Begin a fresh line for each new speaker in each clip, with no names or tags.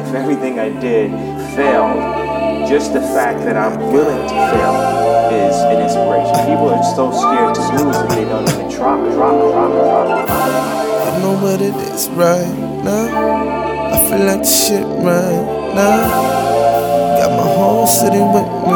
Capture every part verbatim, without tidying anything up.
if everything I did failed, just the fact that I'm willing to fail is an inspiration. People are so scared to lose that they don't even try, drop, drop, drop, drop.
I know what it is right now. I feel like the shit right now. Got my whole city with me.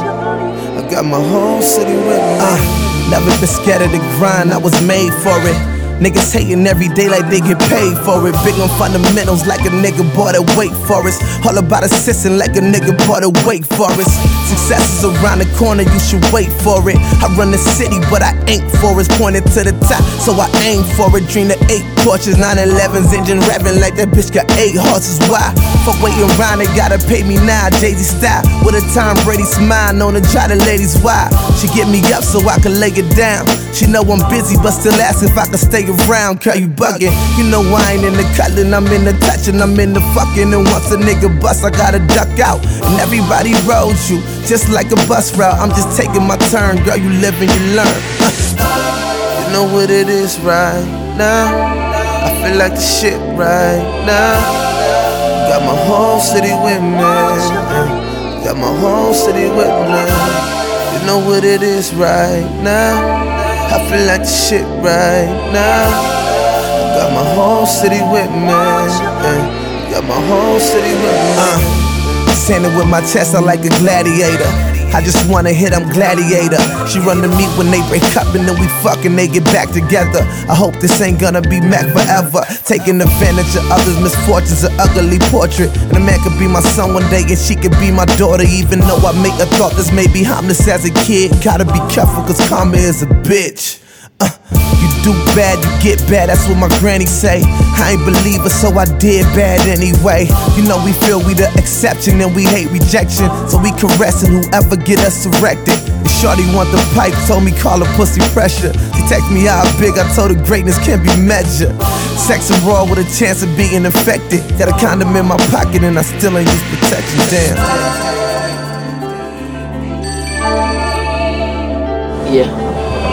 I got my whole city with me. Uh, never been scared of the grind, I was made for it. Niggas hating every day like they get paid for it. Big on fundamentals like a nigga bought a Wake Forest. All about assisting like a nigga bought a Wake Forest. Success is around the corner, you should wait for it. I run the city, but I ain't for it. Pointed to the top, so I aim for it. Dream of eight Porsches, nine elevens, engine revving like that bitch got eight horses. Why? Fuck waiting around, they gotta pay me now. Jay-Z style, with a Tom Brady smile, known to try the ladies why. She get me up so I can lay it down. She know I'm busy, but still ask if I can stay around. Girl, you bugging. You know I ain't in the cuddling, I'm in the touching, I'm in the fucking. And once a nigga bust, I gotta duck out. And everybody rode you, just like a bus route. I'm just taking my turn, girl, you live and you learn. You know what it is right now. I feel like the shit right now. Got my whole city with me. Got my whole city with me. You know what it is right now. I feel like the shit right now. I got my whole city with me. Got my whole city with me. Uh, standing with my chest, I like a gladiator. I just wanna hit, I'm gladiator. She run to me when they break up and then we fuck and they get back together. I hope this ain't gonna be Mac forever. Taking advantage of others' misfortunes, an ugly portrait. And a man could be my son one day and she could be my daughter. Even though I make a thought this may be harmless as a kid. Gotta be careful cause karma is a bitch. Uh, you do bad, you get bad, that's what my granny say. I ain't believe it, so I did bad anyway. You know we feel we the exception and we hate rejection, so we caressing whoever get us erected. And shorty want the pipe, told me call her pussy pressure. She text me how big, I told her greatness can't be measured. Sex and raw with a chance of being infected. Got a condom in my pocket and I still ain't use protection, damn.
Yeah.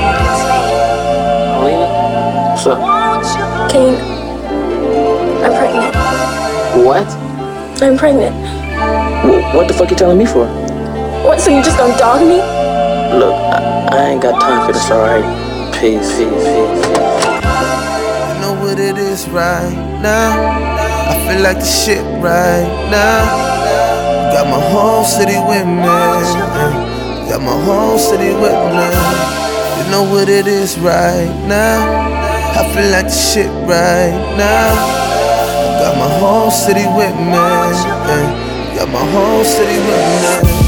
What's up?
Kane, I'm pregnant.
What?
I'm pregnant.
W what the fuck you telling me for?
What, so you just gonna dog me?
Look, I, I ain't got time for this, alright? Peace, peace, peace, peace.
You know what it is right now. I feel like the shit right now. Got my whole city with me. Got my whole city with me. You know what it is right now. I feel like the shit right now. Got my whole city with me. Got my whole city with me.